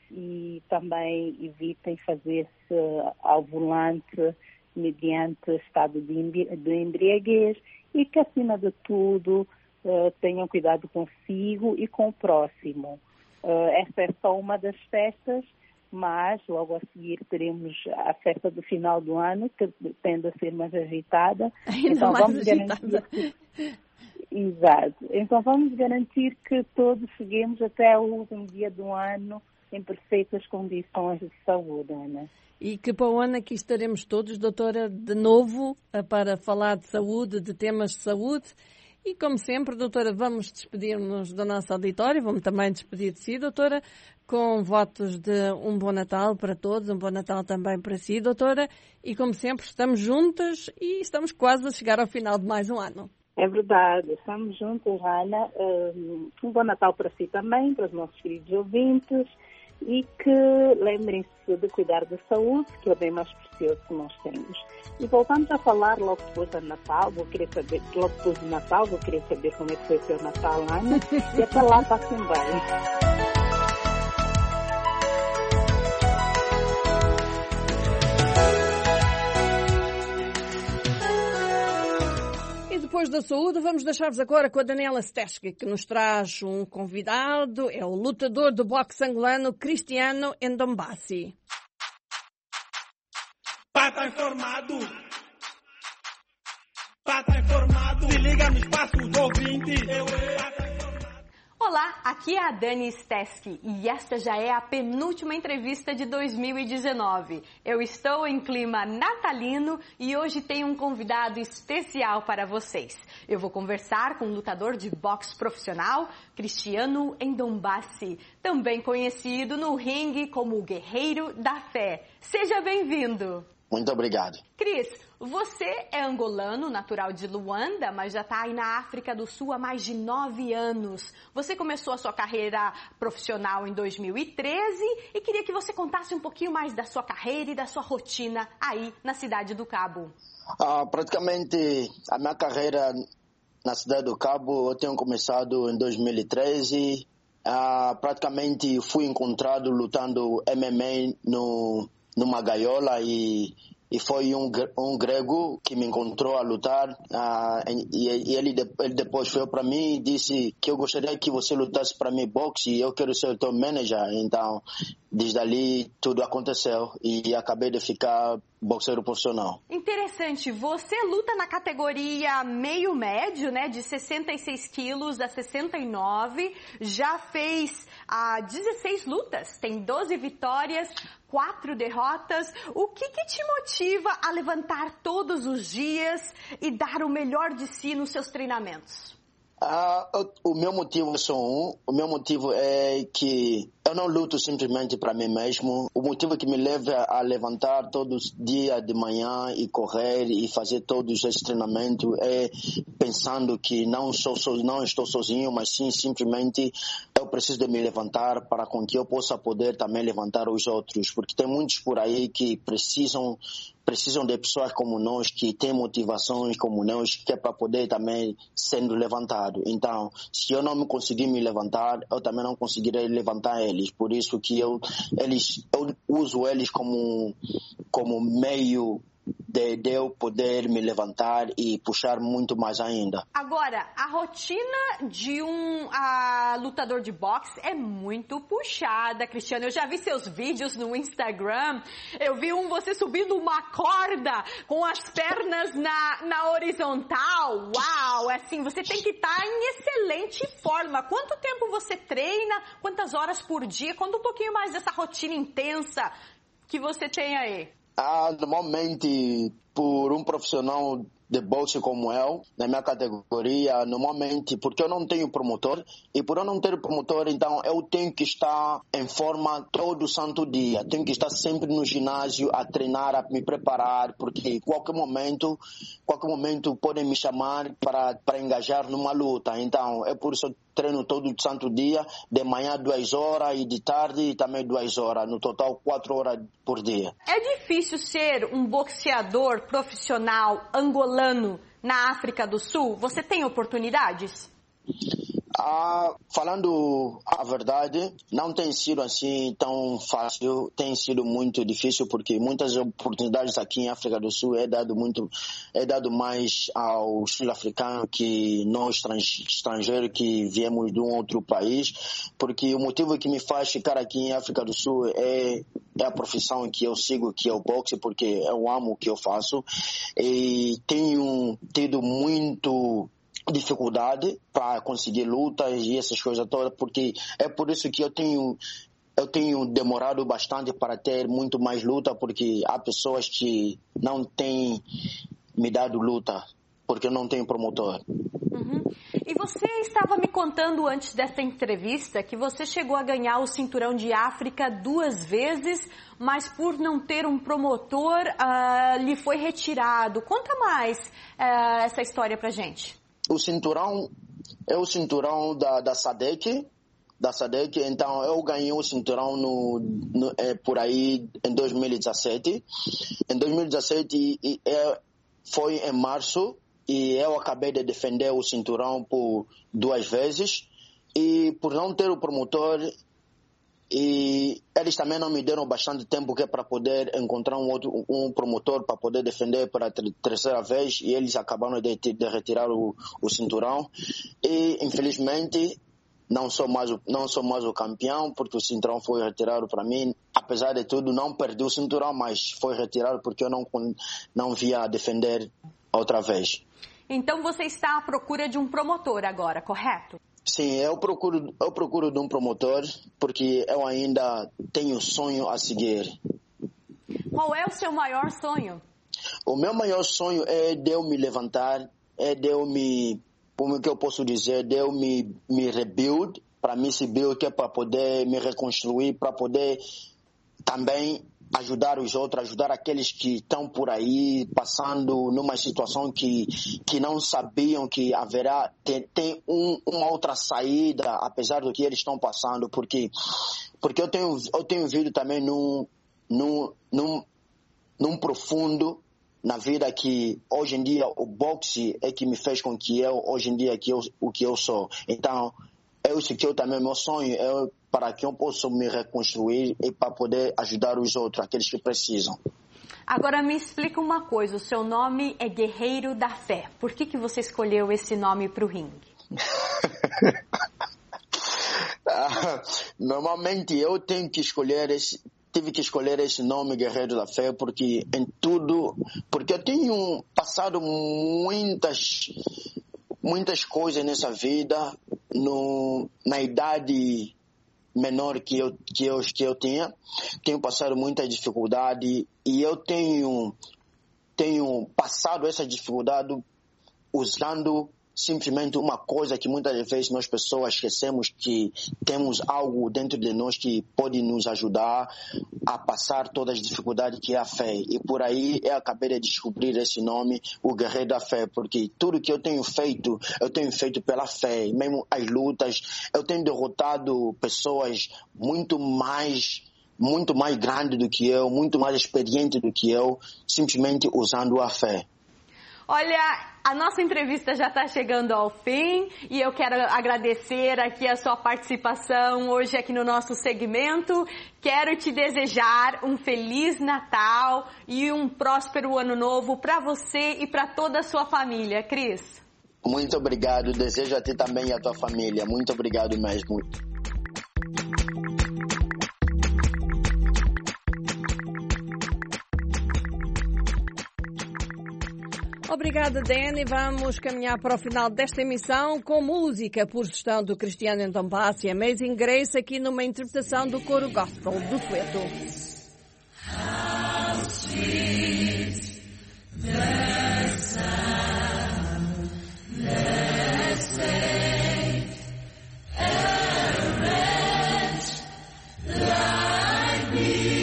e também evitem fazer-se ao volante mediante estado de, de embriaguez e que, acima de tudo, uh, tenham cuidado consigo e com o próximo. Uh, esta é só uma das festas, mas logo a seguir teremos a festa do final do ano, que tende a ser mais agitada. Ainda então mais vamos agitada. garantir que... Exato. Então vamos garantir que todos cheguemos até o último dia do ano em perfeitas condições de saúde, Ana. E que para o ano aqui estaremos todos, doutora, de novo, para falar de saúde, de temas de saúde. E, como sempre, doutora, vamos despedir-nos do nosso auditório, vamos também despedir de si, doutora, com votos de um bom Natal para todos, um bom Natal também para si, doutora. E, como sempre, estamos juntas e estamos quase a chegar ao final de mais um ano. É verdade, estamos juntos, Ana. Um bom Natal para si também, para os nossos queridos ouvintes. E que lembrem-se de cuidar da saúde, que é o bem mais precioso que nós temos. E voltamos a falar logo depois do Natal, vou querer saber, logo depois do Natal, vou querer saber como é que foi o seu Natal, Ana, e até lá passem bem. Depois da saúde, vamos deixar-vos agora com a Daniela Steschke, que nos traz um convidado, é o lutador do boxe angolano Cristiano Ndombasi. Pata informado, pata informado, se liga no espaço do ouvinte. Olá, aqui é a Dani Steschke e esta já é a penúltima entrevista de dois mil e dezenove. Eu estou em clima natalino e hoje tenho um convidado especial para vocês. Eu vou conversar com um lutador de boxe profissional, Cristiano Ndombasi, também conhecido no ringue como o Guerreiro da Fé. Seja bem-vindo! Muito obrigado. Cris, você é angolano, natural de Luanda, mas já está aí na África do Sul há mais de nove anos. Você começou a sua carreira profissional em dois mil e treze e queria que você contasse um pouquinho mais da sua carreira e da sua rotina aí na Cidade do Cabo. Ah, praticamente a minha carreira na Cidade do Cabo eu tenho começado em dois mil e treze. Ah, praticamente fui encontrado lutando M M A no... numa gaiola e, e foi um, um grego que me encontrou a lutar uh, e, e ele, ele depois veio para mim e disse que eu gostaria que você lutasse para mim boxe e eu quero ser o teu manager. Então, desde ali tudo aconteceu e acabei de ficar boxeiro profissional. Interessante, você luta na categoria meio médio, né, de sessenta e seis quilos a sessenta e nove, já fez ah, dezesseis lutas, tem doze vitórias, quatro derrotas. O que que te motiva a levantar todos os dias e dar o melhor de si nos seus treinamentos? Ah, o, o meu motivo é só um. O meu motivo é que eu não luto simplesmente para mim mesmo. O motivo que me leva a levantar todos os dias de manhã e correr e fazer todos esses treinamentos é pensando que não, sou, não estou sozinho, mas sim simplesmente eu preciso de me levantar para com que eu possa poder também levantar os outros. Porque tem muitos por aí que precisam precisam de pessoas como nós, que têm motivações como nós, que é para poder também sendo levantado. Então, se eu não me conseguir me levantar, eu também não conseguirei levantar eles. Por isso que eu, eles, eu uso eles como, como meio de, de eu poder me levantar e puxar muito mais ainda. Agora, a rotina de um a, lutador de boxe é muito puxada, Cristiano. Eu já vi seus vídeos no Instagram. Eu vi um você subindo uma corda com as pernas na, na horizontal. Uau! Assim, você tem que estar em excelente forma. Quanto tempo você treina? Quantas horas por dia? Conta um pouquinho mais dessa rotina intensa que você tem aí. Ah, normalmente, por um profissional de boxe como eu, na minha categoria, normalmente, porque eu não tenho promotor, e por eu não ter promotor, então eu tenho que estar em forma todo santo dia. Tenho que estar sempre no ginásio a treinar, a me preparar, porque qualquer momento, qualquer momento podem me chamar para, para engajar numa luta. Então, é por isso que eu treino todo santo dia, de manhã duas horas e de tarde também duas horas, no total quatro horas por dia. É difícil ser um boxeador profissional angolano na África do Sul? Você tem oportunidades? Ah, falando a verdade, não tem sido assim tão fácil, tem sido muito difícil porque muitas oportunidades aqui em África do Sul é dado muito, é dado mais aos sul-africanos que nós estrangeiros que viemos de um outro país, porque o motivo que me faz ficar aqui em África do Sul é, é a profissão que eu sigo, que é o boxe, porque eu amo o que eu faço e tenho tido muito dificuldade para conseguir lutas e essas coisas todas, porque é por isso que eu tenho eu tenho demorado bastante para ter muito mais luta, porque há pessoas que não têm me dado luta, porque eu não tenho promotor. Uhum. E você estava me contando antes dessa entrevista que você chegou a ganhar o Cinturão de África duas vezes, mas por não ter um promotor, uh, lhe foi retirado. Conta mais uh, essa história pra gente. O cinturão é o cinturão da, da SADC, da SADC, então eu ganhei o cinturão no, no, é, por aí em dois mil e dezessete. Em dois mil e dezessete e, é, foi em março e eu acabei de defender o cinturão por duas vezes e por não ter o promotor e eles também não me deram bastante tempo que é para poder encontrar um outro um promotor para poder defender pela terceira vez e eles acabaram de, de retirar o, o cinturão e infelizmente não sou mais o, não sou mais o campeão porque o cinturão foi retirado para mim. Apesar de tudo, não perdi o cinturão, mas foi retirado porque eu não não via defender outra vez. Então você está à procura de um promotor agora, correto? Sim, eu procuro, eu procuro de um promotor porque eu ainda tenho sonho a seguir. Qual é o seu maior sonho? O meu maior sonho é de eu me levantar, é de eu me, como que eu posso dizer, de eu me, me rebuild, para me se build, que é para poder me reconstruir, para poder também ajudar os outros, ajudar aqueles que estão por aí passando numa situação que, que não sabiam que haverá, tem, tem um, uma outra saída, apesar do que eles estão passando, porque, porque eu tenho, eu tenho visto também num, num, num, num profundo na vida que hoje em dia o boxe é que me fez com que eu, hoje em dia, que eu, o que eu sou. Então, eu sei que eu também, meu sonho é para que eu possa me reconstruir e para poder ajudar os outros, aqueles que precisam. Agora me explica uma coisa, o seu nome é Guerreiro da Fé. Por que que você escolheu esse nome para o ringue? ah, normalmente eu tenho que escolher esse, tive que escolher esse nome Guerreiro da Fé porque em tudo, porque eu tenho passado muitas, muitas coisas nessa vida, no, na idade menor que eu, que eu, que eu tinha, tenho passado muita dificuldade e eu tenho, tenho passado essa dificuldade usando simplesmente uma coisa que muitas vezes nós pessoas esquecemos, que temos algo dentro de nós que pode nos ajudar a passar todas as dificuldades, que é a fé. E por aí eu acabei de descobrir esse nome, o Guerreiro da Fé, porque tudo que eu tenho feito, eu tenho feito pela fé. Mesmo as lutas, eu tenho derrotado pessoas muito mais, muito mais grandes do que eu, muito mais experientes do que eu, simplesmente usando a fé. Olha, a nossa entrevista já está chegando ao fim e eu quero agradecer aqui a sua participação hoje aqui no nosso segmento. Quero te desejar um Feliz Natal e um próspero Ano Novo para você e para toda a sua família. Cris. Muito obrigado. Desejo a ti também e a tua família. Muito obrigado mesmo. Obrigada, Dani. Vamos caminhar para o final desta emissão com música por gestão do Cristiano Ntombasi e Amazing Grace, aqui numa interpretação do coro gospel do Sueto. How sweet the sound that saved a wretch like me.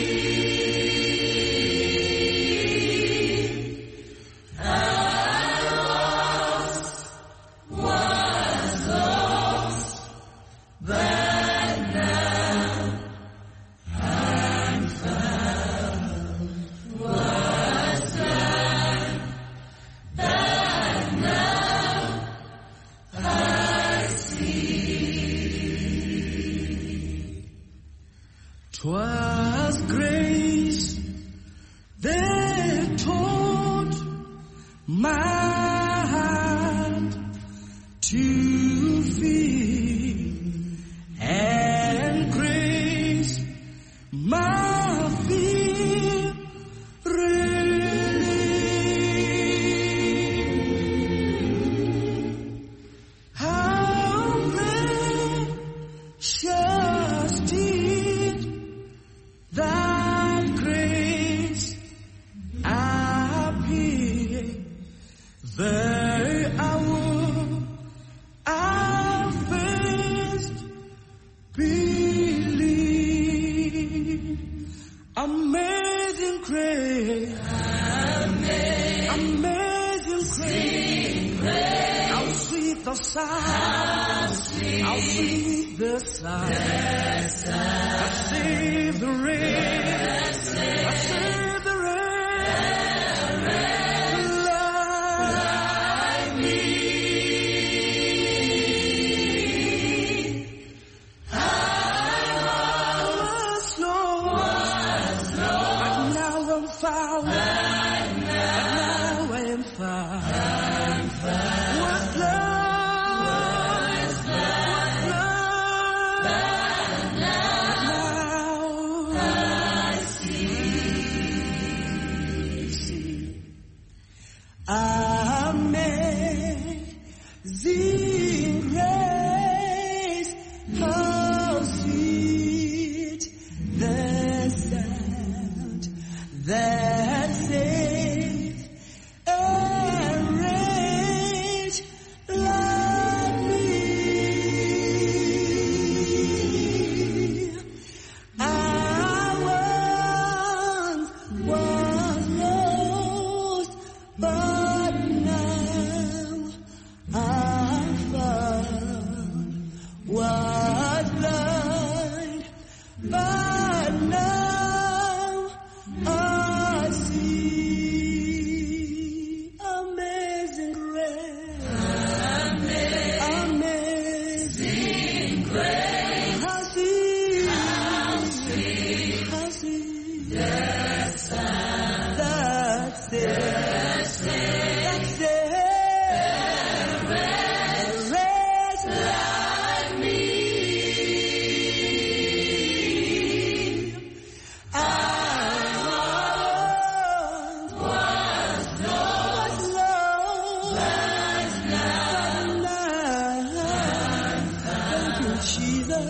Twas grace that taught my heart to feel, and grace my fear relieved. How precious did that grace appear, the hour I first believed. Amazing grace, amazing, amazing grace, how sweet the sound, how sweet, how sweet the sound, the sound that saved the rain, that saved the rain, like me. I was lost, but now I'm found, but now I am found. Was lost, was lost, but now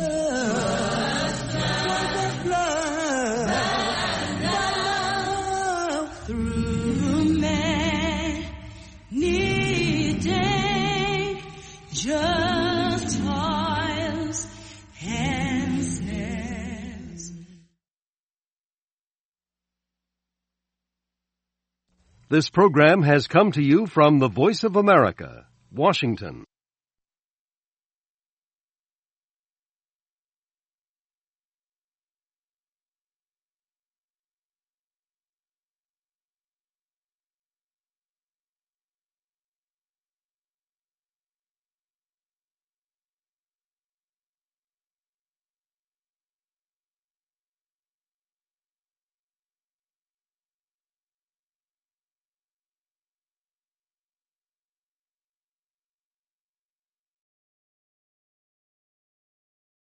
This program has come to you from the Voice of America, Washington.